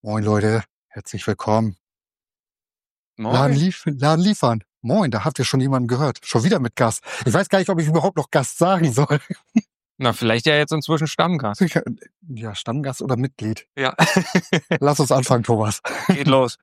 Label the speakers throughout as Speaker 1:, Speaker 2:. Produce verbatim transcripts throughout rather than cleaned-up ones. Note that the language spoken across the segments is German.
Speaker 1: Moin Leute, herzlich willkommen. Laden,
Speaker 2: Moin.
Speaker 1: lief Laden liefern. Moin, da habt ihr schon jemanden gehört. Schon wieder mit Gast. Ich weiß gar nicht, ob ich überhaupt noch Gast sagen soll.
Speaker 2: Na, vielleicht ja jetzt inzwischen Stammgast.
Speaker 1: Ja, Stammgast oder Mitglied.
Speaker 2: Ja.
Speaker 1: Lass uns anfangen, Thomas.
Speaker 2: Geht los.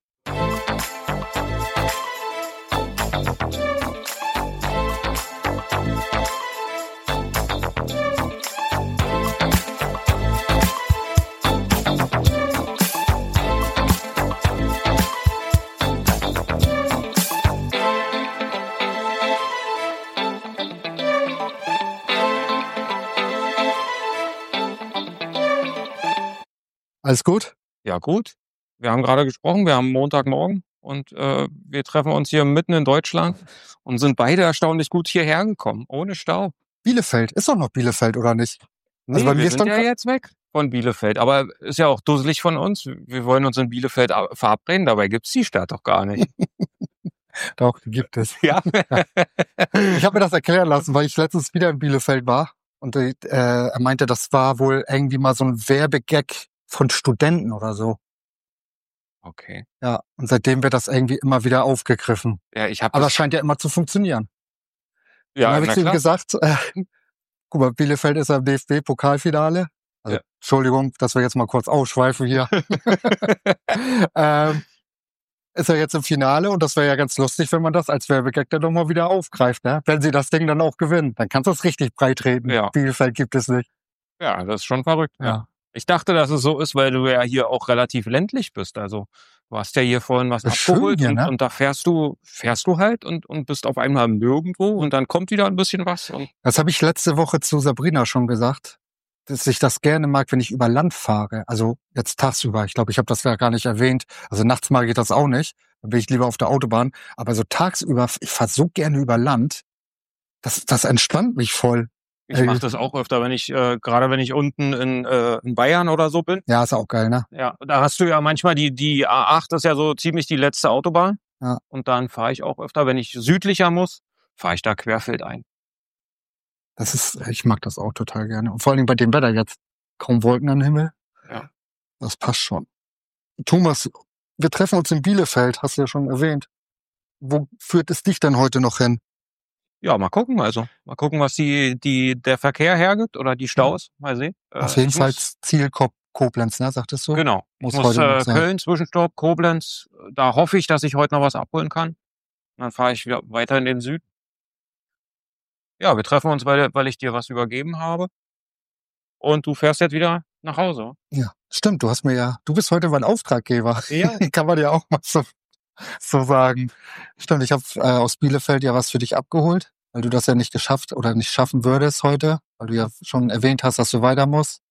Speaker 1: Alles gut?
Speaker 2: Ja, gut. Wir haben gerade gesprochen, wir haben Montagmorgen und äh, wir treffen uns hier mitten in Deutschland und sind beide erstaunlich gut hierher gekommen, ohne Stau.
Speaker 1: Bielefeld. Ist doch noch Bielefeld, oder nicht?
Speaker 2: Nee,
Speaker 1: Also bei
Speaker 2: wir
Speaker 1: mir
Speaker 2: sind
Speaker 1: stand
Speaker 2: ja
Speaker 1: grad-
Speaker 2: jetzt weg von Bielefeld, aber ist ja auch dusselig von uns. Wir wollen uns in Bielefeld a- verabreden, dabei gibt's die Stadt doch gar nicht.
Speaker 1: Doch, gibt es.
Speaker 2: Ja.
Speaker 1: Ich habe mir das erklären lassen, weil ich letztens wieder in Bielefeld war. Und äh, er meinte, das war wohl irgendwie mal so ein Werbegag von Studenten oder so.
Speaker 2: Okay.
Speaker 1: Ja, und seitdem wird das irgendwie immer wieder aufgegriffen.
Speaker 2: Ja, ich habe
Speaker 1: Aber es scheint ja immer zu funktionieren. Dann
Speaker 2: ja,
Speaker 1: habe ich
Speaker 2: na
Speaker 1: zu ihm
Speaker 2: klar.
Speaker 1: gesagt, äh, guck mal, Bielefeld ist am D F B-Pokalfinale. Also,
Speaker 2: Ja.
Speaker 1: Entschuldigung, dass wir jetzt mal kurz ausschweifen hier. ähm, ist er jetzt im Finale und das wäre ja ganz lustig, wenn man das als Werbegag dann nochmal wieder aufgreift, ne? Wenn sie das Ding dann auch gewinnen, dann kannst du es richtig breit reden.
Speaker 2: Ja.
Speaker 1: Bielefeld gibt es nicht.
Speaker 2: Ja, das ist schon verrückt. Ja.
Speaker 1: Ja.
Speaker 2: Ich dachte, dass es so ist, weil du ja hier auch relativ ländlich bist. Also du hast ja hier vorhin was
Speaker 1: Das ist schön
Speaker 2: abgeholt
Speaker 1: hier,
Speaker 2: und,
Speaker 1: ne?
Speaker 2: und da fährst du, fährst du halt und, und bist auf einmal nirgendwo und dann kommt wieder ein bisschen was. Und
Speaker 1: Das habe ich letzte Woche zu Sabrina schon gesagt, dass ich das gerne mag, wenn ich über Land fahre. Also jetzt tagsüber. Ich glaube, ich habe das ja gar nicht erwähnt. Also nachts mag ich das auch nicht. Dann bin ich lieber auf der Autobahn. Aber so tagsüber, ich fahre so gerne über Land. Das, das entspannt mich voll.
Speaker 2: ich
Speaker 1: Ey.
Speaker 2: mache das auch öfter, wenn ich, äh, gerade wenn ich unten in, äh, in Bayern oder so bin.
Speaker 1: Ja, ist auch geil, ne?
Speaker 2: Ja, da hast du ja manchmal die, die A acht ist ja so ziemlich die letzte Autobahn.
Speaker 1: Ja.
Speaker 2: Und dann fahre ich auch öfter, wenn ich südlicher muss, fahre ich da querfeldein.
Speaker 1: Das ist, ich mag das auch total gerne. Und vor allem bei dem Wetter jetzt. Kaum Wolken am Himmel.
Speaker 2: Ja.
Speaker 1: Das passt schon. Thomas, wir treffen uns in Bielefeld, hast du ja schon erwähnt. Wo führt es dich denn heute noch hin?
Speaker 2: Ja, mal gucken also. Mal gucken, was die, die, der Verkehr hergibt oder die Staus. Mal sehen.
Speaker 1: Auf
Speaker 2: Äh,
Speaker 1: jeden
Speaker 2: ich
Speaker 1: Fall
Speaker 2: muss-
Speaker 1: Ziel Ko- Koblenz, ne? Sagtest du?
Speaker 2: Genau.
Speaker 1: Muss
Speaker 2: Ich muss
Speaker 1: heute noch
Speaker 2: äh,
Speaker 1: sein.
Speaker 2: Köln, Zwischenstopp, Koblenz. Da hoffe ich, dass ich heute noch was abholen kann. Und dann fahre ich wieder weiter in den Süden. Ja, wir treffen uns, weil, weil ich dir was übergeben habe. Und du fährst jetzt wieder nach Hause.
Speaker 1: Ja, stimmt. Du hast mir ja, du bist heute mein Auftraggeber.
Speaker 2: Ja.
Speaker 1: Kann man ja auch mal so, so sagen. Stimmt, ich habe äh, aus Bielefeld ja was für dich abgeholt, weil du das ja nicht geschafft oder nicht schaffen würdest heute, weil du ja schon erwähnt hast, dass du weiter musst.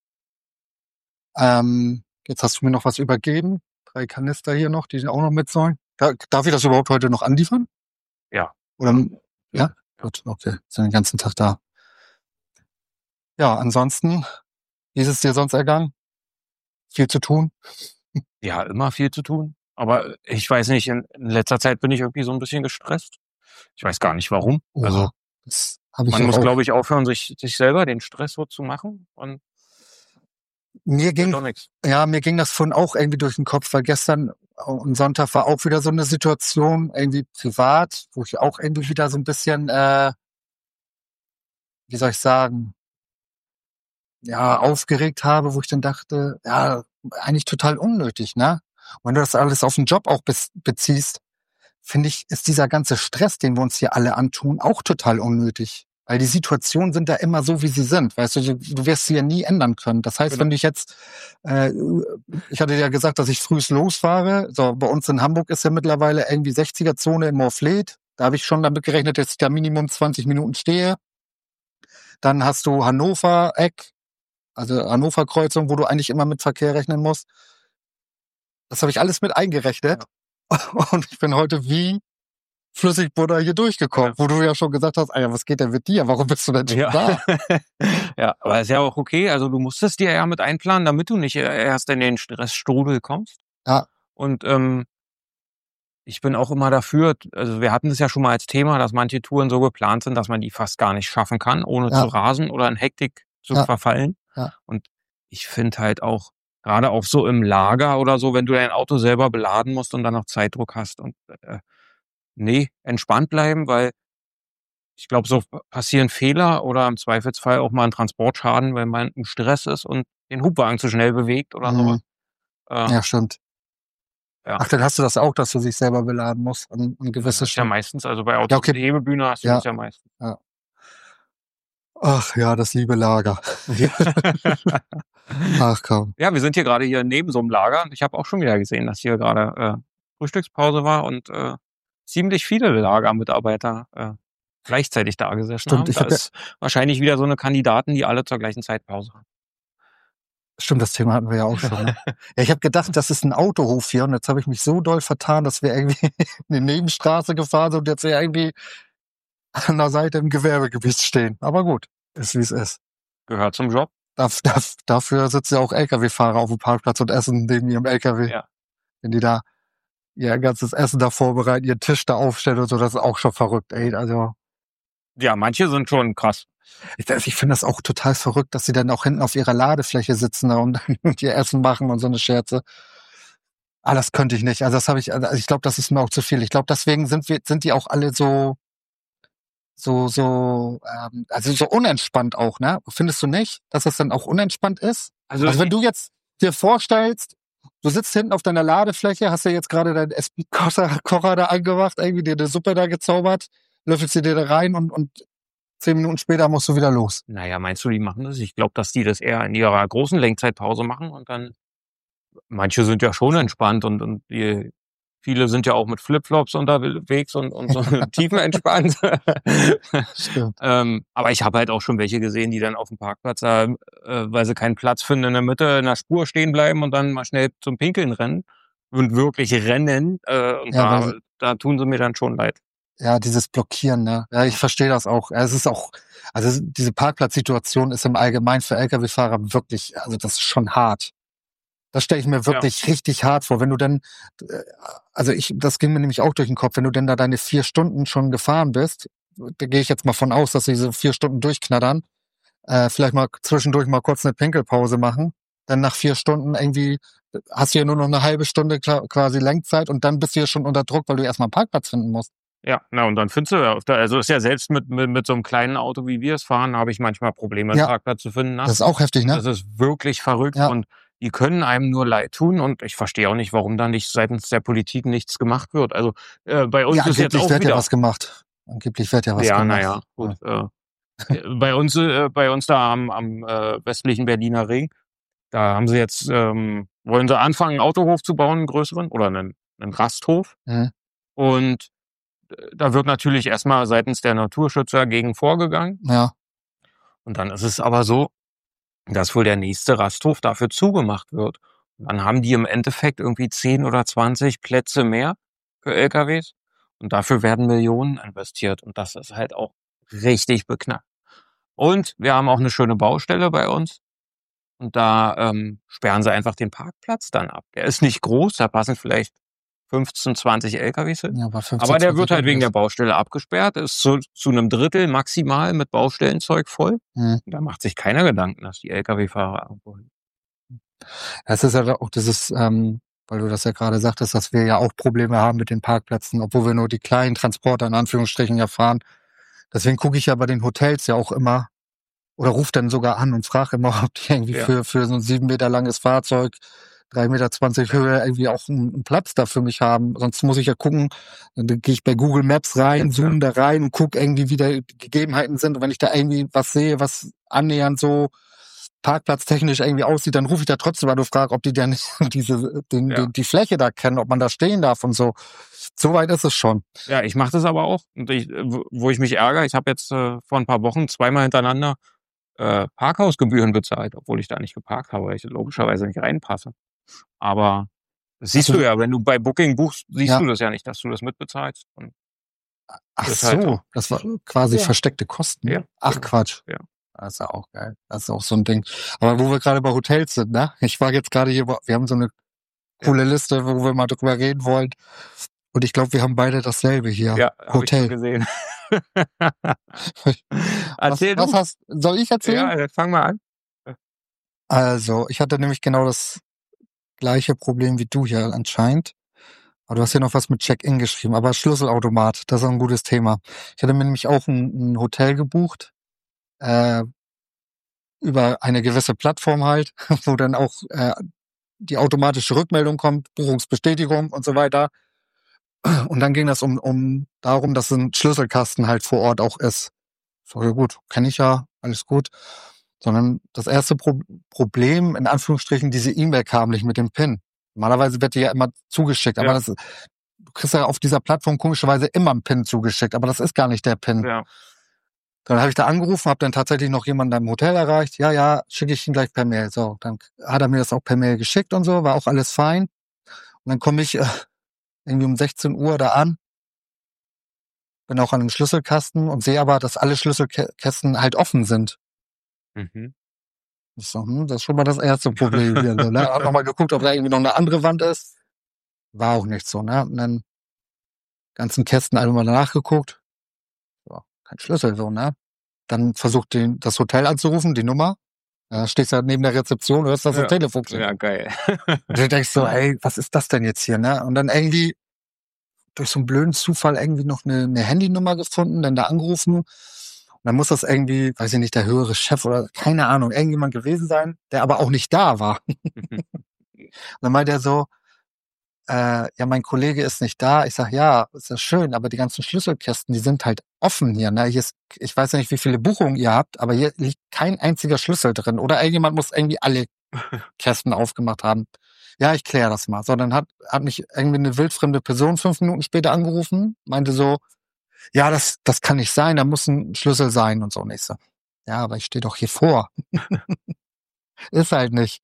Speaker 1: Ähm, jetzt hast du mir noch was übergeben. Drei Kanister hier noch, die auch noch mit sollen. Da, darf ich das überhaupt heute noch anliefern?
Speaker 2: Ja.
Speaker 1: Oder, ja?
Speaker 2: Ja.
Speaker 1: Gut, okay. Sind den ganzen Tag da. Ja, ansonsten, wie ist es dir sonst ergangen? Viel zu tun?
Speaker 2: Ja, immer viel zu tun. Aber ich weiß nicht, in, in letzter Zeit bin ich irgendwie so ein bisschen gestresst. Ich weiß gar nicht warum.
Speaker 1: Oha,
Speaker 2: Also
Speaker 1: das habe ich
Speaker 2: man
Speaker 1: ja
Speaker 2: muss,
Speaker 1: auch.
Speaker 2: glaube ich, aufhören, sich, sich selber den Stress so zu machen. Und
Speaker 1: Mir
Speaker 2: wird
Speaker 1: ging,
Speaker 2: doch nichts.
Speaker 1: ja, mir ging das vorhin auch irgendwie durch den Kopf, weil gestern und Sonntag war auch wieder so eine Situation, irgendwie privat, wo ich auch irgendwie wieder so ein bisschen, äh, wie soll ich sagen, ja, aufgeregt habe, wo ich dann dachte, ja, eigentlich total unnötig, ne? Und wenn du das alles auf den Job auch bez- beziehst, finde ich, ist dieser ganze Stress, den wir uns hier alle antun, auch total unnötig. Weil die Situationen sind da immer so, wie sie sind. Weißt du, du, du wirst sie ja nie ändern können. Das heißt,
Speaker 2: Genau.
Speaker 1: wenn ich jetzt, äh, ich hatte ja gesagt, dass ich frühst losfahre. So, bei uns in Hamburg ist ja mittlerweile irgendwie sechziger-Zone in Morfleet. Da habe ich schon damit gerechnet, dass ich da Minimum zwanzig Minuten stehe. Dann hast du Hannover-Eck, also Hannover-Kreuzung, wo du eigentlich immer mit Verkehr rechnen musst. Das habe ich alles mit eingerechnet. Und ich bin heute wie Flüssigbutter hier durchgekommen,
Speaker 2: Ja.
Speaker 1: wo du ja schon gesagt hast, ah ja, was geht denn mit dir? Warum bist du denn schon
Speaker 2: Ja.
Speaker 1: da?
Speaker 2: Ja, aber ist ja auch okay. Also du musstest dir ja mit einplanen, damit du nicht erst in den Stressstrudel kommst.
Speaker 1: Ja.
Speaker 2: Und ähm, ich bin auch immer dafür, also wir hatten es ja schon mal als Thema, dass manche Touren so geplant sind, dass man die fast gar nicht schaffen kann, ohne
Speaker 1: Ja.
Speaker 2: zu rasen oder in Hektik zu
Speaker 1: Ja.
Speaker 2: verfallen.
Speaker 1: Ja.
Speaker 2: Und ich finde halt auch, Gerade auch so im Lager oder so, wenn du dein Auto selber beladen musst und dann noch Zeitdruck hast und äh, nee, entspannt bleiben, weil ich glaube, so passieren Fehler oder im Zweifelsfall auch mal ein Transportschaden, wenn man im Stress ist und den Hubwagen zu schnell bewegt oder so was.
Speaker 1: Mhm.
Speaker 2: Äh,
Speaker 1: Ja, stimmt.
Speaker 2: ja.
Speaker 1: Ach, dann hast du das auch, dass du dich selber beladen musst an, an
Speaker 2: Das
Speaker 1: gewisse
Speaker 2: ist ja
Speaker 1: Stellen.
Speaker 2: meistens, also bei
Speaker 1: Ja,
Speaker 2: Autos
Speaker 1: okay.
Speaker 2: mit Hebebühne hast du
Speaker 1: Ja.
Speaker 2: das ja meistens.
Speaker 1: Ja. Ach ja, das liebe Lager.
Speaker 2: Ja.
Speaker 1: Ach komm.
Speaker 2: Ja, wir sind hier gerade hier neben so einem Lager und ich habe auch schon wieder gesehen, dass hier gerade äh, Frühstückspause war und äh, ziemlich viele Lagermitarbeiter äh, gleichzeitig da gesessen
Speaker 1: Stimmt,
Speaker 2: haben.
Speaker 1: ich
Speaker 2: Da
Speaker 1: habe ja,
Speaker 2: ist wahrscheinlich wieder so eine Kandidaten, die alle zur gleichen Zeit Pause haben.
Speaker 1: stimmt, das Thema hatten wir ja auch schon. Ne? Ja, ich habe gedacht, das ist ein Autohof hier und jetzt habe ich mich so doll vertan, dass wir irgendwie in die Nebenstraße gefahren sind und jetzt hier irgendwie an der Seite im Gewerbegebiet stehen. Aber gut, ist wie es ist.
Speaker 2: Gehört zum Job.
Speaker 1: Darf, darf, dafür sitzen ja auch L K W-Fahrer auf dem Parkplatz und essen neben ihrem L K W.
Speaker 2: Ja.
Speaker 1: Wenn die da ihr ganzes Essen da vorbereiten, ihren Tisch da aufstellen und so, das ist auch schon verrückt, ey. Also
Speaker 2: Ja, manche sind schon krass.
Speaker 1: ich, ich finde das auch total verrückt, dass sie dann auch hinten auf ihrer Ladefläche sitzen da und, und ihr Essen machen und so eine Scherze. Ah, das könnte ich nicht. Also das habe ich, also ich glaube, das ist mir auch zu viel. Ich glaube, deswegen sind wir, sind die auch alle so, so, so, ähm, also so unentspannt auch, ne? Findest du nicht, dass das dann auch unentspannt ist?
Speaker 2: Also,
Speaker 1: Also wenn du jetzt dir vorstellst, du sitzt hinten auf deiner Ladefläche, hast ja jetzt gerade deinen S P-Kocher da angemacht, irgendwie dir eine Suppe da gezaubert, löffelst sie dir da rein und, und zehn Minuten später musst du wieder los.
Speaker 2: naja, meinst du, die machen das? Ich glaube, dass die das eher in ihrer großen Lenkzeitpause machen und dann, manche sind ja schon entspannt und, und die, viele sind ja auch mit Flipflops unterwegs und, und so tiefenentspannt.
Speaker 1: Stimmt.
Speaker 2: ähm, aber ich habe halt auch schon welche gesehen, die dann auf dem Parkplatz, äh, weil sie keinen Platz finden, in der Mitte in der Spur stehen bleiben und dann mal schnell zum Pinkeln rennen und wirklich rennen. Äh, und
Speaker 1: Ja,
Speaker 2: da,
Speaker 1: weil,
Speaker 2: da tun sie mir dann schon leid.
Speaker 1: ja, dieses Blockieren, ne? Ja, ich verstehe das auch. Ja, es ist auch, also diese Parkplatzsituation ist im Allgemeinen für L K W-Fahrer wirklich, also das ist schon hart. Das stelle ich mir wirklich ja. richtig hart vor, wenn du dann, also ich, das ging mir nämlich auch durch den Kopf, wenn du denn da deine vier Stunden schon gefahren bist, da gehe ich jetzt mal von aus, dass diese vier Stunden durchknattern, äh, vielleicht mal zwischendurch mal kurz eine Pinkelpause machen, dann nach vier Stunden irgendwie hast du ja nur noch eine halbe Stunde quasi Lenkzeit und dann bist du ja schon unter Druck, weil du erstmal einen Parkplatz finden musst.
Speaker 2: Ja, na und dann findest du ja, also ist ja selbst mit, mit, mit so einem kleinen Auto, wie wir es fahren, habe ich manchmal Probleme, einen
Speaker 1: Ja.
Speaker 2: Parkplatz zu finden.
Speaker 1: Das ist auch heftig, ne?
Speaker 2: Das ist wirklich verrückt
Speaker 1: Ja.
Speaker 2: und die können einem nur leid tun und ich verstehe auch nicht, warum da nicht seitens der Politik nichts gemacht wird. Also äh, bei uns
Speaker 1: Ja,
Speaker 2: ist jetzt
Speaker 1: angeblich
Speaker 2: auch
Speaker 1: wird
Speaker 2: wieder
Speaker 1: ja was gemacht. Angeblich wird ja was
Speaker 2: ja,
Speaker 1: gemacht.
Speaker 2: naja, gut. Ja. Äh, bei uns, äh, bei uns da am, am äh, westlichen Berliner Ring, da haben sie jetzt, ähm, wollen sie anfangen, einen Autohof zu bauen, einen größeren oder einen, einen Rasthof.
Speaker 1: Mhm.
Speaker 2: Und da wird natürlich erstmal seitens der Naturschützer gegen vorgegangen.
Speaker 1: Ja.
Speaker 2: Und dann ist es aber so, dass wohl der nächste Rasthof dafür zugemacht wird. Und dann haben die im Endeffekt irgendwie zehn oder zwanzig Plätze mehr für L K Ws. Und dafür werden Millionen investiert. Und das ist halt auch richtig beknackt. Und wir haben auch eine schöne Baustelle bei uns. Und da ähm, sperren sie einfach den Parkplatz dann ab. Der ist nicht groß, da passen vielleicht fünfzehn, zwanzig L K Ws hin.
Speaker 1: Ja, aber, fünfzehn,
Speaker 2: aber der wird halt
Speaker 1: L K Ws.
Speaker 2: wegen der Baustelle abgesperrt, ist zu, zu einem Drittel maximal mit Baustellenzeug voll.
Speaker 1: Mhm.
Speaker 2: Da macht sich keiner Gedanken, dass die L K W-Fahrer irgendwo hin.
Speaker 1: Es ist ja auch dieses, ähm, weil du das ja gerade sagtest, dass wir ja auch Probleme haben mit den Parkplätzen, obwohl wir nur die kleinen Transporter in Anführungsstrichen ja fahren. Deswegen gucke ich ja bei den Hotels ja auch immer oder rufe dann sogar an und frage immer, ob die irgendwie
Speaker 2: Ja.
Speaker 1: für, für so ein sieben Meter langes Fahrzeug, drei Meter zwanzig Höhe irgendwie auch einen, einen Platz da für mich haben. Sonst muss ich ja gucken, dann gehe ich bei Google Maps rein, zoome da rein und gucke irgendwie, wie da die Gegebenheiten sind. Und wenn ich da irgendwie was sehe, was annähernd so parkplatztechnisch irgendwie aussieht, dann rufe ich da trotzdem an und frage, ob die denn diese, den,
Speaker 2: Ja.
Speaker 1: den, die Fläche da kennen, ob man da stehen darf und so. So weit ist es schon.
Speaker 2: Ja, ich mache das aber auch. Und ich, wo ich mich ärgere, ich habe jetzt äh, vor ein paar Wochen zweimal hintereinander äh, Parkhausgebühren bezahlt, obwohl ich da nicht geparkt habe, weil ich logischerweise nicht reinpasse. Aber das siehst
Speaker 1: Ach so.
Speaker 2: du ja, wenn du bei Booking buchst, siehst
Speaker 1: Ja.
Speaker 2: du das ja nicht, dass du das mitbezahlst. Und
Speaker 1: Ach
Speaker 2: das ist
Speaker 1: so,
Speaker 2: halt so.
Speaker 1: das war quasi
Speaker 2: Ja.
Speaker 1: versteckte Kosten.
Speaker 2: Ja,
Speaker 1: Ach
Speaker 2: genau.
Speaker 1: Quatsch.
Speaker 2: Ja.
Speaker 1: Das ist ja auch geil. Das ist auch so ein Ding. Aber wo wir gerade bei Hotels sind, ne? Ich war jetzt gerade hier, wir haben so eine coole Liste, wo wir mal drüber reden wollen. Und ich glaube, wir haben beide dasselbe hier.
Speaker 2: Ja, habe ich
Speaker 1: Hotel.
Speaker 2: schon gesehen.
Speaker 1: Was,
Speaker 2: Erzähl
Speaker 1: was
Speaker 2: du.
Speaker 1: hast, soll ich erzählen?
Speaker 2: Ja, fang mal an.
Speaker 1: Also, ich hatte nämlich genau das gleiche Problem wie du hier anscheinend. Aber du hast hier noch was mit Check-in geschrieben. Aber Schlüsselautomat, das ist ein gutes Thema. Ich hatte mir nämlich auch ein, ein Hotel gebucht, äh, über eine gewisse Plattform halt, wo dann auch äh, die automatische Rückmeldung kommt, Buchungsbestätigung und so weiter. Und dann ging das um, um darum, dass ein Schlüsselkasten halt vor Ort auch ist. So, ja gut, kenne ich ja, alles gut. Sondern das erste Pro- Problem, in Anführungsstrichen, diese E-Mail kam nicht mit dem PIN. Normalerweise wird die ja immer zugeschickt, aber
Speaker 2: Ja.
Speaker 1: das, du kriegst ja auf dieser Plattform komischerweise immer einen PIN zugeschickt, aber das ist gar nicht der PIN.
Speaker 2: Ja.
Speaker 1: Dann habe ich da angerufen, habe dann tatsächlich noch jemanden im Hotel erreicht. Ja, ja, schicke ich ihn gleich per Mail. So, dann hat er mir das auch per Mail geschickt und so, war auch alles fein. Und dann komme ich äh, irgendwie um sechzehn Uhr da an, bin auch an einem Schlüsselkasten und sehe aber, dass alle Schlüsselkästen halt offen sind.
Speaker 2: Mhm.
Speaker 1: Ich so, hm, das ist schon mal das erste Problem hier. So, ne? Hab nochmal geguckt, ob da irgendwie noch eine andere Wand ist. War auch nicht so, ne? Und dann ganzen Kästen alle mal nachgeguckt. So, kein Schlüssel, so, ne? Dann versucht den, das Hotel anzurufen, die Nummer. Da stehst du halt neben der Rezeption, hörst das
Speaker 2: Ja.
Speaker 1: Telefon.
Speaker 2: Ja, geil.
Speaker 1: Und du denkst so, ey, was ist das denn jetzt hier, ne? Und dann irgendwie durch so einen blöden Zufall irgendwie noch eine, eine Handynummer gefunden, dann da angerufen. Und dann muss das irgendwie, weiß ich nicht, der höhere Chef oder keine Ahnung, irgendjemand gewesen sein, der aber auch nicht da war. Und dann meint er so, äh, ja, mein Kollege ist nicht da. Ich sag, ja, ist ja schön, aber die ganzen Schlüsselkästen, die sind halt offen hier. Ne? Hier ist, ich weiß nicht, wie viele Buchungen ihr habt, aber hier liegt kein einziger Schlüssel drin. Oder irgendjemand muss irgendwie alle Kästen aufgemacht haben. Ja, ich kläre das mal. So, dann hat, hat mich irgendwie eine wildfremde Person fünf Minuten später angerufen, meinte so, ja, das, das kann nicht sein, da muss ein Schlüssel sein und so. Und ich so, ja, aber ich stehe doch hier vor. Ist halt nicht.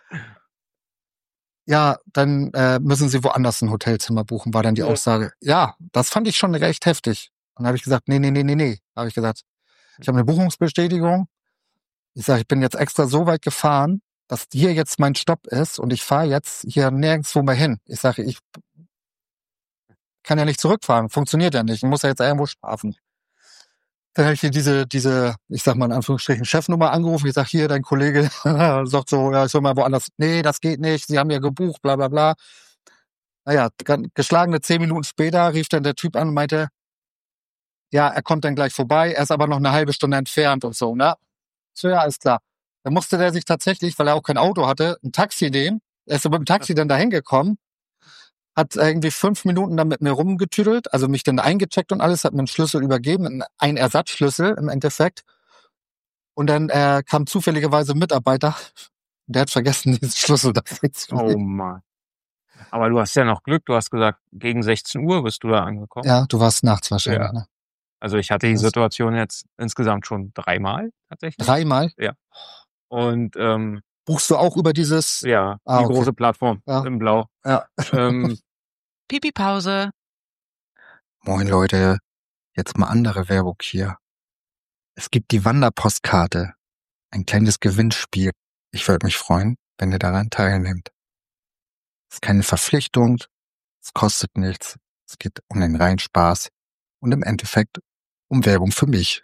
Speaker 1: Ja, dann äh, müssen Sie woanders ein Hotelzimmer buchen, war dann die
Speaker 2: Ja.
Speaker 1: Aussage. Ja, das fand ich schon recht heftig. Und dann habe ich gesagt, nee, nee, nee, nee, nee. Habe ich gesagt, ich habe eine Buchungsbestätigung. Ich sage, ich bin jetzt extra so weit gefahren, dass hier jetzt mein Stopp ist und ich fahre jetzt hier nirgendwo mehr hin. Ich sage, ich kann ja nicht zurückfahren, funktioniert ja nicht. Ich muss ja jetzt irgendwo schlafen. Dann habe ich hier diese, diese, ich sag mal in Anführungsstrichen, Chefnummer angerufen. Ich sag, hier, dein Kollege sagt so, ja, ich soll mal woanders. Nee, das geht nicht. Sie haben ja gebucht, bla bla bla. Naja, geschlagene zehn Minuten später rief dann der Typ an und meinte, ja, er kommt dann gleich vorbei, er ist aber noch eine halbe Stunde entfernt und so, ne? So, ja, ist klar. Dann musste der sich tatsächlich, weil er auch kein Auto hatte, ein Taxi nehmen. Er ist so mit dem Taxi dann dahin gekommen, hat irgendwie fünf Minuten dann mit mir rumgetüdelt, also mich dann eingecheckt und alles, hat mir einen Schlüssel übergeben, einen Ersatzschlüssel im Endeffekt. Und dann äh, kam zufälligerweise ein Mitarbeiter, der hat vergessen, diesen Schlüssel dafür zu
Speaker 2: Oh
Speaker 1: nehmen.
Speaker 2: Mann. Aber du hast ja noch Glück, du hast gesagt, gegen sechzehn Uhr bist du da angekommen.
Speaker 1: Ja, du warst nachts wahrscheinlich,
Speaker 2: Ja.
Speaker 1: ne?
Speaker 2: Also ich hatte die
Speaker 1: Das-
Speaker 2: Situation jetzt insgesamt schon dreimal tatsächlich.
Speaker 1: Dreimal?
Speaker 2: Und ähm,
Speaker 1: Buchst du auch über dieses?
Speaker 2: ja,
Speaker 1: Ah,
Speaker 2: die
Speaker 1: okay.
Speaker 2: große Plattform
Speaker 1: Ja.
Speaker 2: im Blau.
Speaker 1: Ja.
Speaker 2: Ähm,
Speaker 3: Pipi-Pause.
Speaker 1: Moin Leute, jetzt mal andere Werbung hier. Es gibt die Wanderpostkarte, ein kleines Gewinnspiel. Ich würde mich freuen, wenn ihr daran teilnehmt. Es ist keine Verpflichtung, es kostet nichts, es geht um den reinen Spaß und im Endeffekt um Werbung für mich.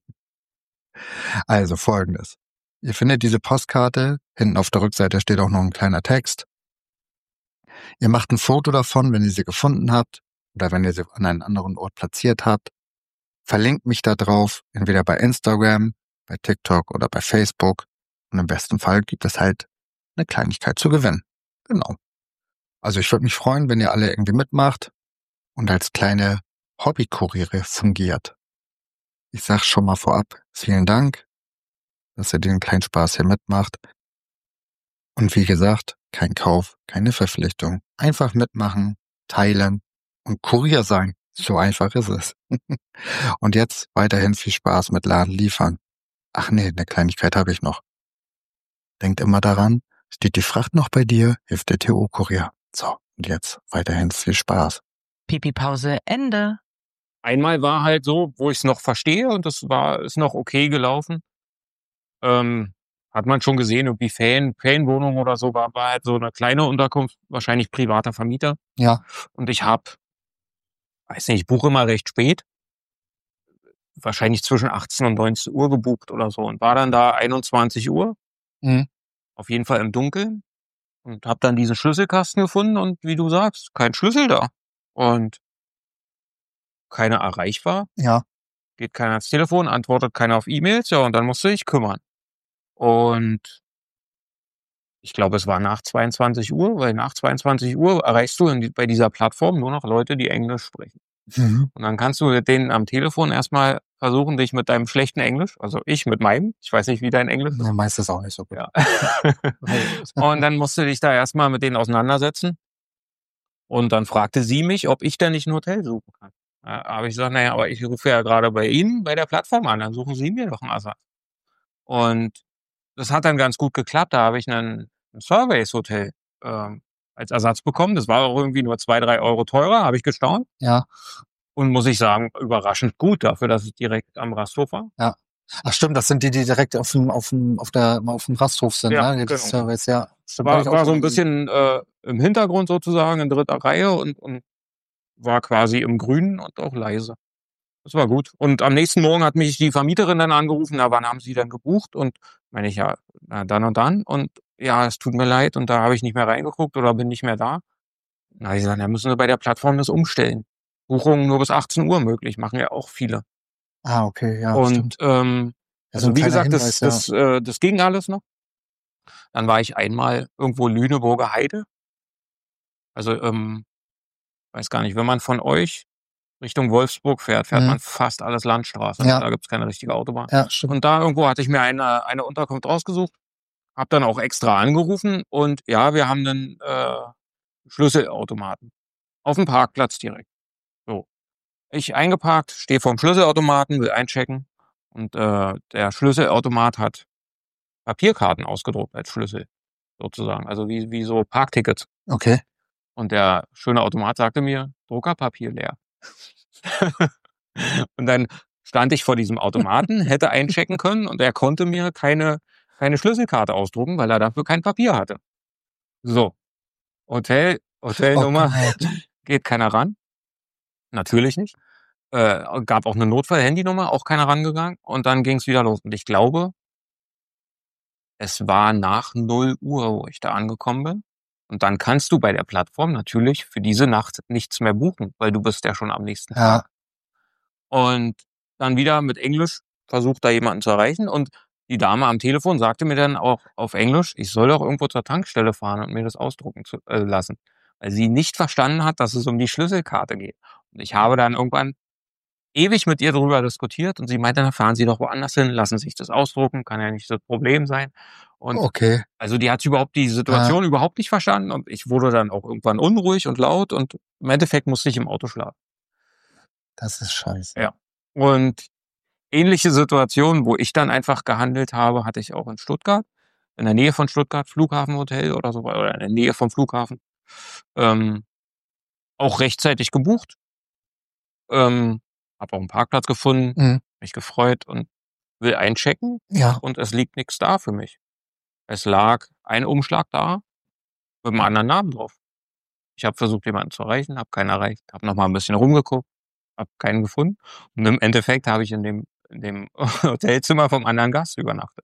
Speaker 1: Also folgendes. Ihr findet diese Postkarte, hinten auf der Rückseite steht auch noch ein kleiner Text. Ihr macht ein Foto davon, wenn ihr sie gefunden habt oder wenn ihr sie an einen anderen Ort platziert habt. Verlinkt mich da drauf, entweder bei Instagram, bei TikTok oder bei Facebook. Und im besten Fall gibt es halt eine Kleinigkeit zu gewinnen. Genau. Also ich würde mich freuen, wenn ihr alle irgendwie mitmacht und als kleine Hobbykuriere fungiert. Ich sag schon mal vorab, vielen Dank, dass ihr den kleinen Spaß hier mitmacht. Und wie gesagt, kein Kauf, keine Verpflichtung. Einfach mitmachen, teilen und Kurier sein. So einfach ist es. Und jetzt weiterhin viel Spaß mit Laden liefern. Ach nee, eine Kleinigkeit habe ich noch. Denkt immer daran, steht die Fracht noch bei dir, hilft der T O-Kurier. So, und jetzt weiterhin viel Spaß.
Speaker 3: Pipi-Pause, Ende.
Speaker 2: einmal war halt so, wo ich es noch verstehe und das war ist noch okay gelaufen. Ähm, hat man schon gesehen, irgendwie Fan, Fanwohnung oder so, war, war halt so eine kleine Unterkunft, wahrscheinlich privater Vermieter.
Speaker 1: Ja.
Speaker 2: Und ich habe, weiß nicht, ich buche immer recht spät, wahrscheinlich zwischen achtzehn und neunzehn Uhr gebucht oder so und war dann da einundzwanzig Uhr,
Speaker 1: Mhm.
Speaker 2: auf jeden Fall im Dunkeln. Und habe dann diesen Schlüsselkasten gefunden und wie du sagst, kein Schlüssel da. Und keiner erreichbar,
Speaker 1: Ja.
Speaker 2: geht keiner ans Telefon, antwortet keiner auf E-Mails, ja, und dann musste ich kümmern. Und ich glaube, es war nach zweiundzwanzig Uhr, weil nach zweiundzwanzig Uhr erreichst du in die, bei dieser Plattform nur noch Leute, die Englisch sprechen.
Speaker 1: Mhm.
Speaker 2: Und dann kannst du mit denen am Telefon erstmal versuchen, dich mit deinem schlechten Englisch, also ich mit meinem, ich weiß nicht, wie dein Englisch ist.
Speaker 1: Ja, meistens auch nicht so gut.
Speaker 2: Ja. Und dann musst du dich da erstmal mit denen auseinandersetzen. Und dann fragte sie mich, ob ich denn nicht ein Hotel suchen kann. Da habe ich gesagt, naja, aber ich rufe ja gerade bei Ihnen, bei der Plattform an, dann suchen Sie mir doch einen Ersatz. Und das hat dann ganz gut geklappt. Da habe ich einen, ein Surveys-Hotel ähm, als Ersatz bekommen. Das war auch irgendwie nur zwei, drei Euro teurer, habe ich gestaunt.
Speaker 1: Ja.
Speaker 2: Und muss ich sagen, überraschend gut dafür, dass es direkt am Rasthof war.
Speaker 1: Ja. Ach stimmt, das sind die, die direkt auf dem, auf dem, auf der, auf dem Rasthof sind,
Speaker 2: Ja,
Speaker 1: ne? Die
Speaker 2: genau.
Speaker 1: Surveys, ja. Stimmt,
Speaker 2: War,
Speaker 1: hab ich auch
Speaker 2: war so
Speaker 1: schon
Speaker 2: ein
Speaker 1: gesehen.
Speaker 2: bisschen äh, im Hintergrund sozusagen, in dritter Reihe und, und war quasi im Grünen und auch leise. Das war gut. Und am nächsten Morgen hat mich die Vermieterin dann angerufen, na, wann haben Sie denn gebucht? Und meine ich, ja, na, dann und dann. Und ja, es tut mir leid und da habe ich nicht mehr reingeguckt oder bin nicht mehr da. Na, ich gesagt, da müssen Sie bei der Plattform das umstellen. Buchungen nur bis achtzehn Uhr möglich, machen ja auch viele.
Speaker 1: Ah, okay, ja,
Speaker 2: Und
Speaker 1: stimmt.
Speaker 2: ähm,
Speaker 1: Ja, so
Speaker 2: also
Speaker 1: ein
Speaker 2: wie
Speaker 1: kleiner
Speaker 2: gesagt, das,
Speaker 1: Hinweis, ja.
Speaker 2: das, äh, das ging alles noch. Dann war ich einmal irgendwo Lüneburger Heide. Also, ähm, weiß gar nicht, wenn man von euch Richtung Wolfsburg fährt, fährt
Speaker 1: Mhm.
Speaker 2: man fast alles Landstraße.
Speaker 1: Ja.
Speaker 2: Da gibt's keine richtige Autobahn.
Speaker 1: Ja, stimmt.
Speaker 2: Und da irgendwo hatte ich mir eine, eine Unterkunft rausgesucht, habe dann auch extra angerufen und ja, wir haben einen äh, Schlüsselautomaten auf dem Parkplatz direkt. So, ich eingeparkt, stehe vorm Schlüsselautomaten, will einchecken und äh, der Schlüsselautomat hat Papierkarten ausgedruckt als Schlüssel sozusagen, also wie, wie so Parktickets.
Speaker 1: Okay.
Speaker 2: Und der schöne Automat sagte mir, Druckerpapier leer. Und dann stand ich vor diesem Automaten, hätte einchecken können und er konnte mir keine, keine Schlüsselkarte ausdrucken, weil er dafür kein Papier hatte. So, Hotel, Hotelnummer,
Speaker 1: Oh Gott.
Speaker 2: geht keiner ran. Natürlich nicht. Äh, gab auch eine Notfall-Handynummer, auch keiner rangegangen. Und dann ging es wieder los. Und ich glaube, es war nach null Uhr, wo ich da angekommen bin. Und dann kannst du bei der Plattform natürlich für diese Nacht nichts mehr buchen, weil du bist ja schon am nächsten
Speaker 1: Ja.
Speaker 2: Tag. Und dann wieder mit Englisch versucht, da jemanden zu erreichen. Und die Dame am Telefon sagte mir dann auch auf Englisch, ich soll doch irgendwo zur Tankstelle fahren und mir das ausdrucken zu, äh, lassen. Weil sie nicht verstanden hat, dass es um die Schlüsselkarte geht. Und ich habe dann irgendwann ewig mit ihr darüber diskutiert und sie meinte, dann fahren Sie doch woanders hin, lassen Sie sich das ausdrucken, kann ja nicht das Problem sein. Und
Speaker 1: Okay.
Speaker 2: also die hat überhaupt die Situation überhaupt nicht verstanden und ich wurde dann auch irgendwann unruhig und laut und im Endeffekt musste ich im Auto schlafen.
Speaker 1: Das ist scheiße.
Speaker 2: Ja. Und ähnliche Situationen, wo ich dann einfach gehandelt habe, hatte ich auch in Stuttgart, in der Nähe von Stuttgart, Flughafenhotel oder so, oder in der Nähe vom Flughafen. Ähm, auch rechtzeitig gebucht. Ähm, habe auch einen Parkplatz gefunden,
Speaker 1: Mhm.
Speaker 2: mich gefreut und will einchecken
Speaker 1: Ja.
Speaker 2: und es liegt nichts da für mich. Es lag ein Umschlag da mit einem anderen Namen drauf. Ich habe versucht, jemanden zu erreichen, habe keinen erreicht, habe noch mal ein bisschen rumgeguckt, habe keinen gefunden und im Endeffekt habe ich in dem in dem Hotelzimmer vom anderen Gast übernachtet.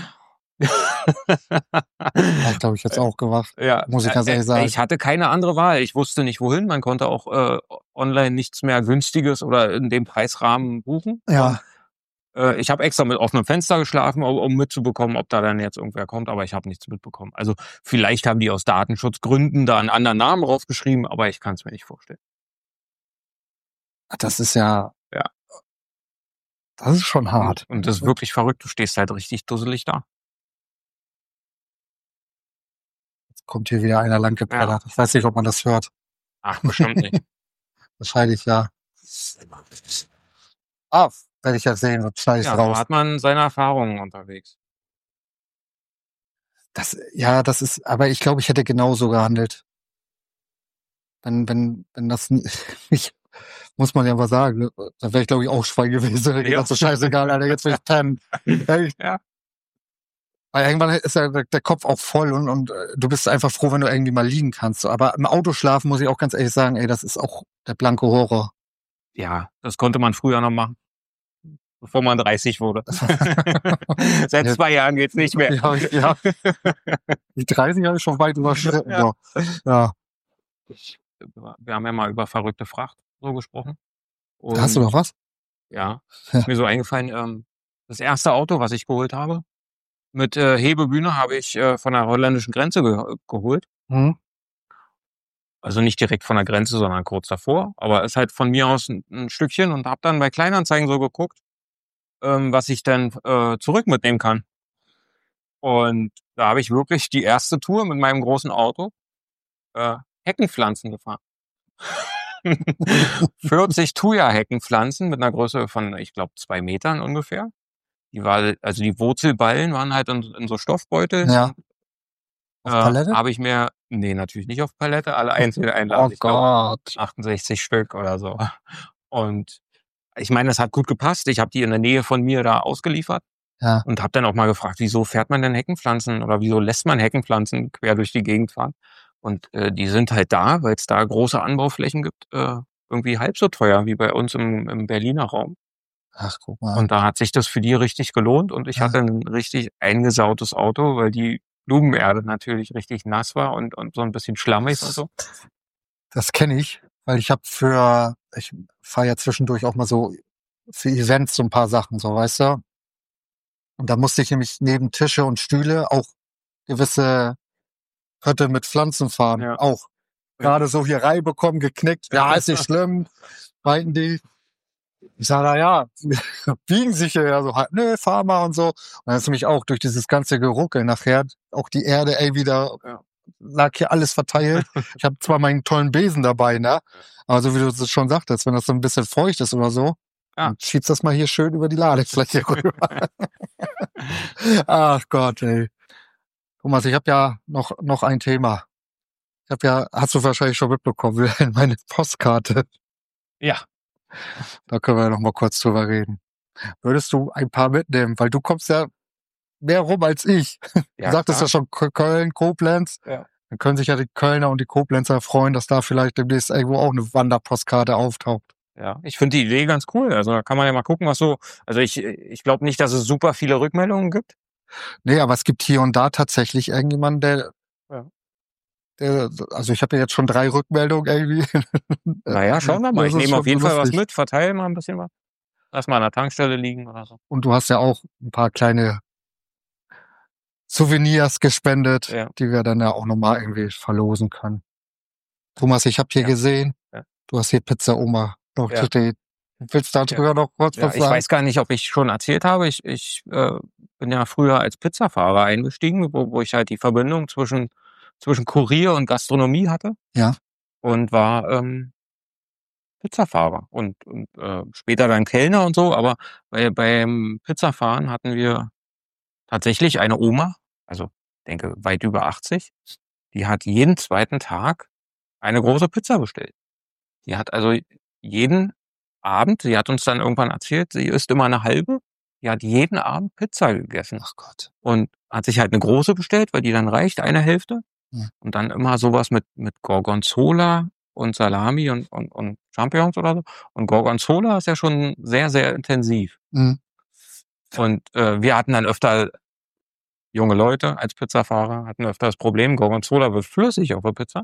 Speaker 1: Da glaube ich jetzt auch gewacht.
Speaker 2: Ja,
Speaker 1: Muss ich ganz
Speaker 2: äh,
Speaker 1: ehrlich
Speaker 2: äh,
Speaker 1: sagen.
Speaker 2: ich hatte keine andere Wahl. Ich wusste nicht wohin. Man konnte auch äh, online nichts mehr Günstiges oder in dem Preisrahmen buchen.
Speaker 1: Ja.
Speaker 2: Und, äh, ich habe extra mit offenem Fenster geschlafen, um, um mitzubekommen, ob da dann jetzt irgendwer kommt, aber ich habe nichts mitbekommen. Also vielleicht haben die aus Datenschutzgründen da einen anderen Namen draufgeschrieben, aber ich kann es mir nicht vorstellen.
Speaker 1: Das ist ja.
Speaker 2: Ja.
Speaker 1: Das ist schon hart.
Speaker 2: Und das ist wirklich verrückt. Du stehst halt richtig dusselig da.
Speaker 1: Jetzt kommt hier wieder einer langgepellert. Ich weiß nicht, ob man das hört.
Speaker 2: Ach, bestimmt nicht.
Speaker 1: Wahrscheinlich ja. Ah, werde ich ja sehen, sonst schneide ich
Speaker 2: Ja, so
Speaker 1: raus.
Speaker 2: hat man seine Erfahrungen unterwegs.
Speaker 1: Das, ja, das ist, aber ich glaube, ich hätte genauso gehandelt. Wenn, wenn, wenn das nicht, muss man ja mal sagen, ne? Da wäre ich, glaube ich, auch Schwein gewesen. Da
Speaker 2: Ja.
Speaker 1: gedacht, so scheißegal, Alter, jetzt will ich pennen.
Speaker 2: Ja.
Speaker 1: Weil irgendwann ist ja der, der Kopf auch voll und, und äh, du bist einfach froh, wenn du irgendwie mal liegen kannst. So, aber im Auto schlafen, muss ich auch ganz ehrlich sagen, ey, das ist auch der blanke Horror.
Speaker 2: Ja, das konnte man früher noch machen. bevor man dreißig wurde. Seit
Speaker 1: Ja.
Speaker 2: zwei Jahren geht's nicht mehr.
Speaker 1: Ja, ja. Die dreißig habe ich schon weit überschritten.
Speaker 2: Ja.
Speaker 1: Ja. Ja.
Speaker 2: Ich, wir haben ja mal über verrückte Fracht so gesprochen. Und
Speaker 1: Hast du noch was?
Speaker 2: ja,
Speaker 1: Ja.
Speaker 2: ist mir so eingefallen, ähm, das erste Auto, was ich geholt habe, mit äh, Hebebühne habe ich äh, von der holländischen Grenze ge geholt.
Speaker 1: Hm?
Speaker 2: Also nicht direkt von der Grenze, sondern kurz davor. Aber ist halt von mir aus ein, ein Stückchen und habe dann bei Kleinanzeigen so geguckt, ähm, was ich dann äh, zurück mitnehmen kann. Und da habe ich wirklich die erste Tour mit meinem großen Auto äh, Heckenpflanzen gefahren. vierzig Thuja-Heckenpflanzen mit einer Größe von, ich glaube, zwei Metern ungefähr. Die war, also die Wurzelballen waren halt in, in so Stoffbeutel.
Speaker 1: Ja. Auf
Speaker 2: Äh,
Speaker 1: Palette?
Speaker 2: habe ich mir, nee, natürlich nicht auf Palette, alle einzeln einladen.
Speaker 1: Oh
Speaker 2: Ich glaube,
Speaker 1: Gott.
Speaker 2: achtundsechzig Stück oder so. Und ich meine, das hat gut gepasst. Ich habe die in der Nähe von mir da ausgeliefert
Speaker 1: Ja.
Speaker 2: und habe dann auch mal gefragt, wieso fährt man denn Heckenpflanzen oder wieso lässt man Heckenpflanzen quer durch die Gegend fahren? Und äh, die sind halt da, weil es da große Anbauflächen gibt, äh, irgendwie halb so teuer wie bei uns im, im Berliner Raum.
Speaker 1: Ach, guck mal.
Speaker 2: Und da hat sich das für die richtig gelohnt und ich
Speaker 1: Ja.
Speaker 2: hatte ein richtig eingesautes Auto, weil die Blumenerde natürlich richtig nass war und, und so ein bisschen schlammig und so.
Speaker 1: Das kenne ich, weil ich habe für, ich fahre ja zwischendurch auch mal so für Events so ein paar Sachen, so weißt du. Und da musste ich nämlich neben Tische und Stühle auch gewisse Pötte mit Pflanzen fahren.
Speaker 2: Ja.
Speaker 1: Auch.
Speaker 2: Ja.
Speaker 1: Gerade so hier reinbekommen, geknickt. Ja, ist nicht schlimm. Meinten die. Ich sage, na ja, biegen sich hier ja so halt, nö, fahr mal und so. Und dann ist nämlich auch durch dieses ganze Geruckel nachher auch die Erde, ey, wieder
Speaker 2: Ja.
Speaker 1: lag hier alles verteilt. Ich habe zwar meinen tollen Besen dabei, ne? Aber so wie du es schon sagtest, wenn das so ein bisschen feucht ist oder so,
Speaker 2: Ja.
Speaker 1: dann schiebst das mal hier schön über die Ladefläche rüber. Ach Gott, ey. Thomas, ich habe ja noch noch ein Thema. Ich habe ja, hast du wahrscheinlich schon mitbekommen, meine Postkarte.
Speaker 2: Ja.
Speaker 1: Da können wir noch mal kurz drüber reden. Würdest du ein paar mitnehmen? Weil du kommst ja mehr rum als ich.
Speaker 2: Ja,
Speaker 1: Du sagtest
Speaker 2: klar.
Speaker 1: ja schon K- Köln, Koblenz.
Speaker 2: Ja.
Speaker 1: Dann können sich ja die Kölner und die Koblenzer freuen, dass da vielleicht demnächst irgendwo auch eine Wanderpostkarte auftaucht.
Speaker 2: Ja, ich finde die Idee ganz cool. Also da kann man ja mal gucken, was so. Also ich, ich glaube nicht, dass es super viele Rückmeldungen gibt.
Speaker 1: Nee, aber es gibt hier und da tatsächlich irgendjemanden, der,
Speaker 2: Ja.
Speaker 1: der also ich habe ja jetzt schon drei Rückmeldungen irgendwie.
Speaker 2: Naja, schauen wir mal.
Speaker 1: Das
Speaker 2: Ich
Speaker 1: ist
Speaker 2: nehme
Speaker 1: schon
Speaker 2: auf jeden Fall was
Speaker 1: lustig.
Speaker 2: mit, verteile mal ein bisschen was. Lass mal an der Tankstelle liegen oder so.
Speaker 1: Und du hast ja auch ein paar kleine Souvenirs gespendet,
Speaker 2: Ja.
Speaker 1: die wir dann ja auch nochmal irgendwie verlosen können. Thomas, ich habe hier
Speaker 2: Ja.
Speaker 1: gesehen,
Speaker 2: Ja.
Speaker 1: du hast hier Pizza Oma noch
Speaker 2: Ja.
Speaker 1: stehen. Willst du darüber noch kurz
Speaker 2: Ja,
Speaker 1: was
Speaker 2: ich
Speaker 1: sagen?
Speaker 2: weiß gar nicht, ob ich schon erzählt habe. Ich, ich äh, bin ja früher als Pizzafahrer eingestiegen, wo, wo ich halt die Verbindung zwischen, zwischen Kurier und Gastronomie hatte.
Speaker 1: Ja.
Speaker 2: Und war ähm, Pizzafahrer und, und äh, später dann Kellner und so. Aber bei, beim Pizzafahren hatten wir tatsächlich eine Oma, also denke weit über achtzig, die hat jeden zweiten Tag eine große Pizza bestellt. Die hat also jeden Abend, sie hat uns dann irgendwann erzählt, sie isst immer eine halbe, die hat jeden Abend Pizza gegessen
Speaker 1: Ach Gott.
Speaker 2: und hat sich halt eine große bestellt, weil die dann reicht, eine Hälfte.
Speaker 1: Ja.
Speaker 2: Und dann immer sowas mit, mit Gorgonzola und Salami und, und, und Champignons oder so. Und Gorgonzola ist ja schon sehr, sehr intensiv.
Speaker 1: Mhm.
Speaker 2: Und äh, wir hatten dann öfter, junge Leute als Pizzafahrer, hatten öfter das Problem, Gorgonzola wird flüssig auf der Pizza.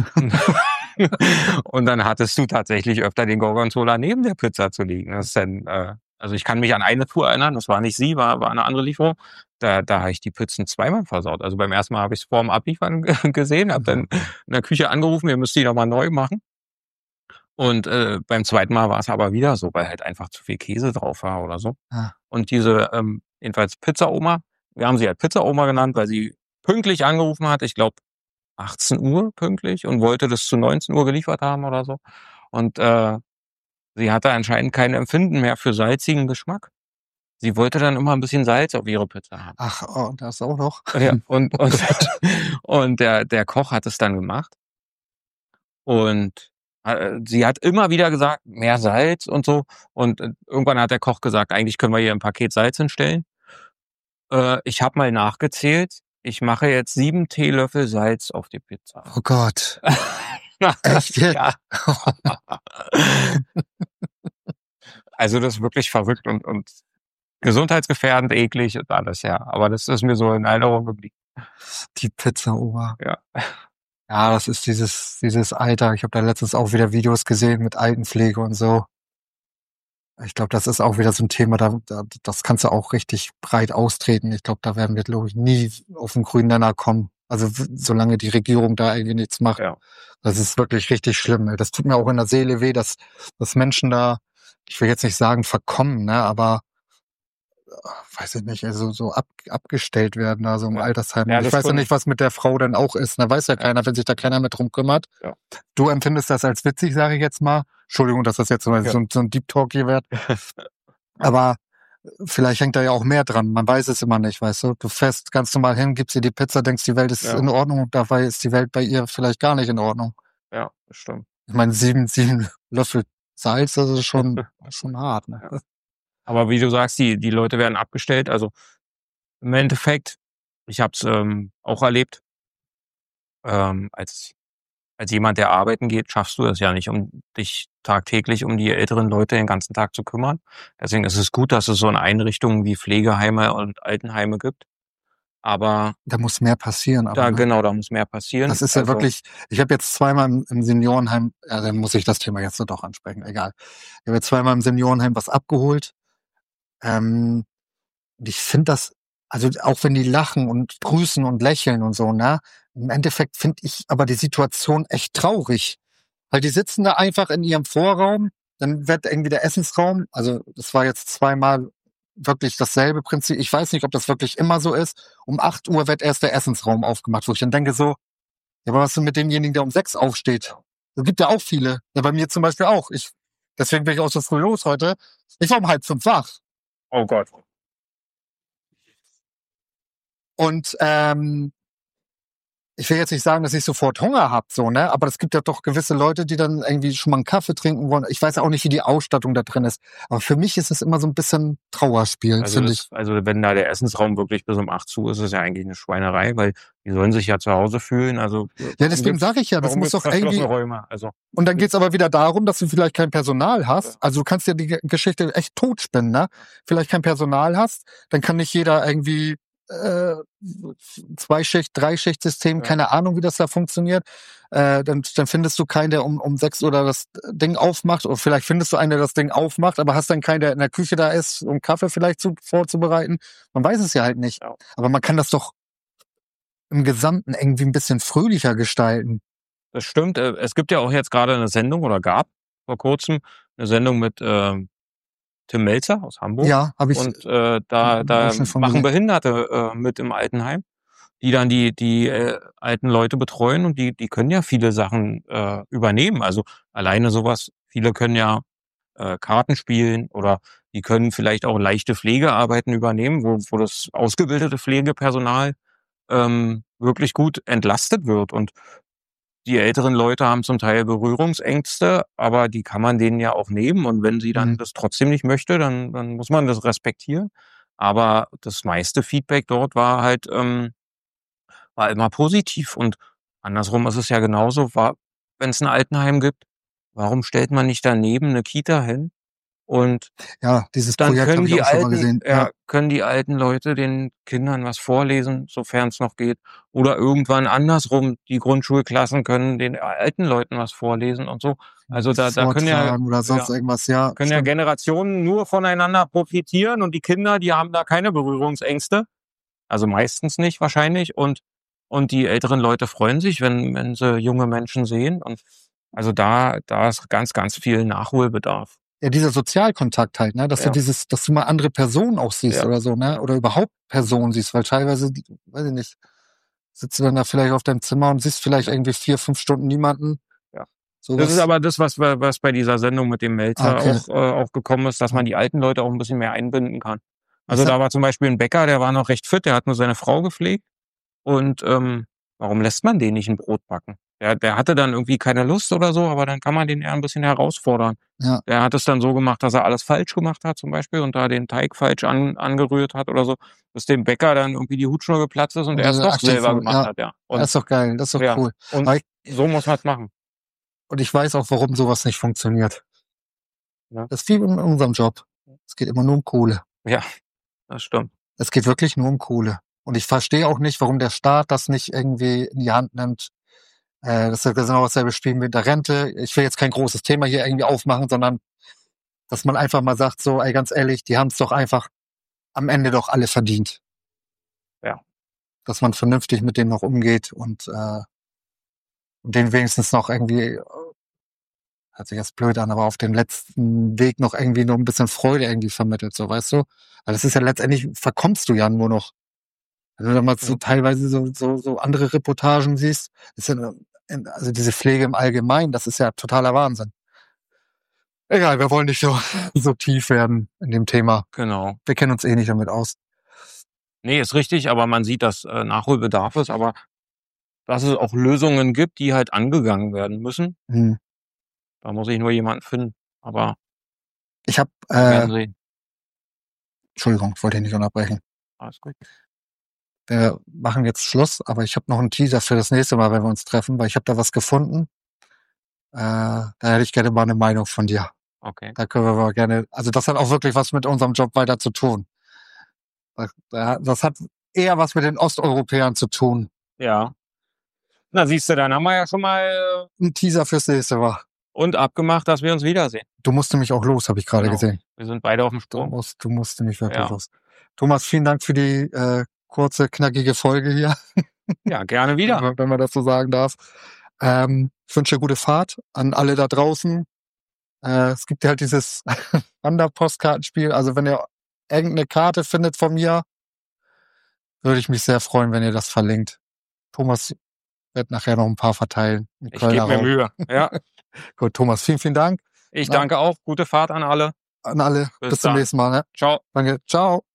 Speaker 2: Und dann hattest du tatsächlich öfter den Gorgonzola neben der Pizza zu liegen. Das ist dann, äh, also ich kann mich an eine Tour erinnern, das war nicht sie, war, war eine andere Lieferung. Da, da habe ich die Pizzen zweimal versaut. Also beim ersten Mal habe ich es vor dem Abliefern gesehen, habe dann in der Küche angerufen, ihr müsst die nochmal neu machen. Und äh, beim zweiten Mal war es aber wieder so, weil halt einfach zu viel Käse drauf war oder so.
Speaker 1: Ah.
Speaker 2: Und diese, ähm, jedenfalls Pizza-Oma, wir haben sie halt Pizza-Oma genannt, weil sie pünktlich angerufen hat, ich glaube achtzehn Uhr pünktlich und wollte das zu neunzehn Uhr geliefert haben oder so. Und äh, sie hatte anscheinend kein Empfinden mehr für salzigen Geschmack. Sie wollte dann immer ein bisschen Salz auf ihre Pizza haben.
Speaker 1: Ach, oh, das auch noch.
Speaker 2: Ja, und und, und der, der Koch hat es dann gemacht. Und äh, sie hat immer wieder gesagt, mehr Salz und so. Und äh, irgendwann hat der Koch gesagt, eigentlich können wir hier ein Paket Salz hinstellen. Äh, ich habe mal nachgezählt. Ich mache jetzt sieben Teelöffel Salz auf die Pizza.
Speaker 1: Oh Gott. Echt jetzt?
Speaker 2: Ja. Also das ist wirklich verrückt und, und gesundheitsgefährdend, eklig und alles, ja. Aber das ist mir so in Erinnerung geblieben.
Speaker 1: Die Pizza-Oma.
Speaker 2: Ja.
Speaker 1: Ja, das ist dieses, dieses Alter. Ich habe da letztens auch wieder Videos gesehen mit Altenpflege und so. Ich glaube, das ist auch wieder so ein Thema, da, da das kannst du auch richtig breit austreten. Ich glaube, da werden wir, glaube ich, nie auf den grünen Nenner kommen. Also w- solange die Regierung da irgendwie nichts macht.
Speaker 2: Ja.
Speaker 1: Das ist wirklich richtig schlimm. ey. Das tut mir auch in der Seele weh, dass, dass Menschen da, ich will jetzt nicht sagen verkommen, ne, aber äh, weiß ich nicht, also so ab, abgestellt werden da so im
Speaker 2: Ja.
Speaker 1: Altersheim.
Speaker 2: Ja,
Speaker 1: Und ich
Speaker 2: das
Speaker 1: weiß ja
Speaker 2: schon.
Speaker 1: nicht, was mit der Frau dann auch ist. Da weiß ja keiner, wenn sich da keiner mehr drum kümmert.
Speaker 2: Ja.
Speaker 1: Du empfindest das als witzig, sage ich jetzt mal. Entschuldigung, dass das jetzt so,
Speaker 2: Ja.
Speaker 1: so, ein- so ein Deep Talk hier wird. Aber vielleicht hängt da ja auch mehr dran. Man weiß es immer nicht, weißt du. Du fährst ganz normal hin, gibst ihr die Pizza, denkst, die Welt ist
Speaker 2: Ja.
Speaker 1: in Ordnung und dabei ist die Welt bei ihr vielleicht gar nicht in Ordnung.
Speaker 2: Ja, das stimmt.
Speaker 1: Ich meine, sieben, sieben Löffel Salz, das ist schon, schon hart, ne?
Speaker 2: Ja. Aber wie du sagst, die, die Leute werden abgestellt. Also im Endeffekt, ich habe es ähm, auch erlebt, ähm, als, als jemand, der arbeiten geht, schaffst du das ja nicht, um dich tagtäglich um die älteren Leute den ganzen Tag zu kümmern. Deswegen ist es gut, dass es so eine Einrichtungen wie Pflegeheime und Altenheime gibt. Aber
Speaker 1: Da muss mehr passieren. Aber,
Speaker 2: da,
Speaker 1: ne?
Speaker 2: genau, da muss mehr passieren.
Speaker 1: Das ist ja
Speaker 2: Also,
Speaker 1: wirklich, ich habe jetzt zweimal im, im Seniorenheim, ja, dann muss ich das Thema jetzt so doch ansprechen, egal. Ich habe jetzt zweimal im Seniorenheim was abgeholt. Ähm, und ich finde das, also auch wenn die lachen und grüßen und lächeln und so, ne? Im Endeffekt finde ich aber die Situation echt traurig. Weil die sitzen da einfach in ihrem Vorraum, dann wird irgendwie der Essensraum, also das war jetzt zweimal wirklich dasselbe Prinzip. Ich weiß nicht, ob das wirklich immer so ist. Um acht Uhr wird erst der Essensraum aufgemacht, wo ich dann denke so, ja, aber was ist denn mit demjenigen, der um sechs aufsteht? Es gibt ja auch viele. Ja, bei mir zum Beispiel auch. Ich, deswegen bin ich auch so früh los heute. Ich war um halb fünf wach.
Speaker 2: oh Gott.
Speaker 1: Und ähm, ich will jetzt nicht sagen, dass ich sofort Hunger habe, so, ne? Aber es gibt ja doch gewisse Leute, die dann irgendwie schon mal einen Kaffee trinken wollen. Ich weiß auch nicht, wie die Ausstattung da drin ist. Aber für mich ist es immer so ein bisschen Trauerspiel,
Speaker 2: Also,
Speaker 1: finde
Speaker 2: das,
Speaker 1: ich.
Speaker 2: also wenn da der Essensraum wirklich bis um acht zu ist, ist es ja eigentlich eine Schweinerei, weil die sollen sich ja zu Hause fühlen. Also
Speaker 1: Ja, deswegen sage ich ja, das
Speaker 2: warum
Speaker 1: muss
Speaker 2: gibt's
Speaker 1: doch
Speaker 2: verschlossene
Speaker 1: irgendwie.
Speaker 2: Räume? Also
Speaker 1: Und dann geht's aber wieder darum, dass du vielleicht kein Personal hast.
Speaker 2: Ja.
Speaker 1: Also du kannst ja die Ge- Geschichte echt totspinnen, ne? Vielleicht kein Personal hast, dann kann nicht jeder irgendwie äh, Zwei-Schicht-, Drei-Schicht-System,
Speaker 2: Ja.
Speaker 1: keine Ahnung, wie das da funktioniert. Äh, dann, dann findest du keinen, der um, um sechs oder das Ding aufmacht. Oder vielleicht findest du einen, der das Ding aufmacht, aber hast dann keinen, der in der Küche da ist, um Kaffee vielleicht zu, vorzubereiten. Man weiß es ja halt nicht.
Speaker 2: Ja.
Speaker 1: Aber man kann das doch im Gesamten irgendwie ein bisschen fröhlicher gestalten.
Speaker 2: das stimmt. Äh, Es gibt ja auch jetzt gerade eine Sendung oder gab vor kurzem eine Sendung mit ähm, Tim Melzer aus Hamburg.
Speaker 1: Ja, habe ich
Speaker 2: Und äh, da,
Speaker 1: hab
Speaker 2: da
Speaker 1: ich schon von
Speaker 2: machen
Speaker 1: gesehen.
Speaker 2: Behinderte äh, mit im Altenheim, die dann die die äh, alten Leute betreuen und die die können ja viele Sachen äh, übernehmen. Also alleine sowas. Viele können ja äh, Karten spielen oder die können vielleicht auch leichte Pflegearbeiten übernehmen, wo wo das ausgebildete Pflegepersonal ähm, wirklich gut entlastet wird. Und die älteren Leute haben zum Teil Berührungsängste, aber die kann man denen ja auch nehmen. Und wenn sie dann
Speaker 1: Mhm.
Speaker 2: das trotzdem nicht möchte, dann, dann muss man das respektieren. Aber das meiste Feedback dort war halt, ähm, war immer positiv. Und andersrum ist es ja genauso, wenn es ein Altenheim gibt, warum stellt man nicht daneben eine Kita hin? Und
Speaker 1: Ja, dieses
Speaker 2: dann
Speaker 1: Projekt
Speaker 2: können
Speaker 1: habe ich
Speaker 2: die
Speaker 1: auch schon mal
Speaker 2: alten,
Speaker 1: gesehen.
Speaker 2: ja,
Speaker 1: Ja.
Speaker 2: können die alten Leute den Kindern was vorlesen, sofern es noch geht. Oder irgendwann andersrum, die Grundschulklassen können den alten Leuten was vorlesen und so. Also da, da können ja,
Speaker 1: Vortragen oder sonst
Speaker 2: ja,
Speaker 1: irgendwas, ja.
Speaker 2: können ja
Speaker 1: Stimmt.
Speaker 2: Generationen nur voneinander profitieren und die Kinder, die haben da keine Berührungsängste. Also meistens nicht wahrscheinlich. Und, und die älteren Leute freuen sich, wenn, wenn sie junge Menschen sehen. Und also da, da ist ganz, ganz viel Nachholbedarf.
Speaker 1: Ja, dieser Sozialkontakt halt, ne, dass
Speaker 2: Ja.
Speaker 1: du dieses, dass du mal andere Personen auch siehst
Speaker 2: Ja.
Speaker 1: oder so, ne, oder überhaupt Personen siehst, weil teilweise, weiß ich nicht, sitzt du dann da vielleicht auf deinem Zimmer und siehst vielleicht irgendwie vier, fünf Stunden niemanden.
Speaker 2: Ja.
Speaker 1: So
Speaker 2: Das ist aber das, was, was bei dieser Sendung mit dem Melzer
Speaker 1: Ah, okay.
Speaker 2: auch, äh, auch gekommen ist, dass man die alten Leute auch ein bisschen mehr einbinden kann. Also
Speaker 1: Ich sag-
Speaker 2: da war zum Beispiel ein Bäcker, der war noch recht fit, der hat nur seine Frau gepflegt. Und ähm, warum lässt man den nicht ein Brot backen? Der, der hatte dann irgendwie keine Lust oder so, aber dann kann man den eher ein bisschen herausfordern.
Speaker 1: Ja.
Speaker 2: Der hat es dann so gemacht, dass er alles falsch gemacht hat zum Beispiel und da den Teig falsch an, angerührt hat oder so, dass dem Bäcker dann irgendwie die Hutschnur geplatzt ist und
Speaker 1: Und
Speaker 2: er es
Speaker 1: der
Speaker 2: doch
Speaker 1: aktiv
Speaker 2: selber
Speaker 1: wurde,
Speaker 2: gemacht
Speaker 1: ja.
Speaker 2: hat, ja.
Speaker 1: Das
Speaker 2: Und,
Speaker 1: ist doch geil, das ist doch
Speaker 2: ja.
Speaker 1: cool.
Speaker 2: und
Speaker 1: Aber ich,
Speaker 2: so muss man es machen.
Speaker 1: und ich weiß auch, warum sowas nicht funktioniert.
Speaker 2: Ja.
Speaker 1: Das ist wie in unserem Job. Es geht immer nur um Kohle.
Speaker 2: Ja, das stimmt.
Speaker 1: Es geht wirklich nur um Kohle. Und ich verstehe auch nicht, warum der Staat das nicht irgendwie in die Hand nimmt. Äh, das ist ja genau dasselbe Spiel mit der Rente. Ich will jetzt kein großes Thema hier irgendwie aufmachen, sondern dass man einfach mal sagt, so, ey, ganz ehrlich, die haben es doch einfach am Ende doch alle verdient.
Speaker 2: Ja.
Speaker 1: Dass man vernünftig mit denen noch umgeht und, äh, und denen wenigstens noch irgendwie, hört sich jetzt blöd an, aber auf dem letzten Weg noch irgendwie noch ein bisschen Freude irgendwie vermittelt, so, weißt du? Weil das ist ja letztendlich, verkommst du ja nur noch. Wenn du da mal so
Speaker 2: Ja.
Speaker 1: teilweise so, so, so andere Reportagen siehst, ist ja, also diese Pflege im Allgemeinen, das ist ja totaler Wahnsinn. Egal, wir wollen nicht so, so tief werden in dem Thema.
Speaker 2: Genau.
Speaker 1: Wir kennen uns eh nicht damit aus.
Speaker 2: Nee, ist richtig, aber man sieht, dass äh, Nachholbedarf ist, aber dass es auch Lösungen gibt, die halt angegangen werden müssen.
Speaker 1: Hm.
Speaker 2: Da muss ich nur jemanden finden. Aber
Speaker 1: Ich habe,
Speaker 2: wir werden
Speaker 1: äh,
Speaker 2: sehen.
Speaker 1: Entschuldigung, ich wollte dich nicht unterbrechen.
Speaker 2: Alles gut.
Speaker 1: Wir machen jetzt Schluss, aber ich habe noch einen Teaser für das nächste Mal, wenn wir uns treffen, weil ich habe da was gefunden. Äh, da hätte ich gerne mal eine Meinung von dir.
Speaker 2: Okay.
Speaker 1: Da können wir mal gerne, also das hat auch wirklich was mit unserem Job weiter zu tun. Das hat eher was mit den Osteuropäern zu tun.
Speaker 2: Ja. Na, siehst du, dann haben wir ja schon mal
Speaker 1: Ein Teaser fürs nächste Mal.
Speaker 2: und abgemacht, dass wir uns wiedersehen.
Speaker 1: Du musst nämlich auch los, habe ich gerade
Speaker 2: Genau.
Speaker 1: gesehen.
Speaker 2: Wir sind beide auf dem
Speaker 1: Du
Speaker 2: Sprung.
Speaker 1: musst, du musst nämlich wirklich
Speaker 2: Ja.
Speaker 1: los. Thomas, vielen Dank für die äh, kurze, knackige Folge hier,
Speaker 2: Ja, gerne wieder.
Speaker 1: wenn, wenn man das so sagen darf. Ähm, ich wünsche dir gute Fahrt an alle da draußen. Äh, es gibt ja halt dieses Wanderpostkartenspiel. Also wenn ihr irgendeine Karte findet von mir, würde ich mich sehr freuen, wenn ihr das verlinkt. Thomas wird nachher noch ein paar verteilen. im
Speaker 2: Ich
Speaker 1: Kölner
Speaker 2: gebe mir
Speaker 1: Raum.
Speaker 2: Mühe. Ja.
Speaker 1: Gut, Thomas, vielen, vielen Dank
Speaker 2: Ich
Speaker 1: Na.
Speaker 2: danke auch. Gute Fahrt an alle.
Speaker 1: an alle.
Speaker 2: Bis
Speaker 1: Bis zum
Speaker 2: dann.
Speaker 1: nächsten Mal. Ne?
Speaker 2: Ciao.
Speaker 1: Danke. Ciao.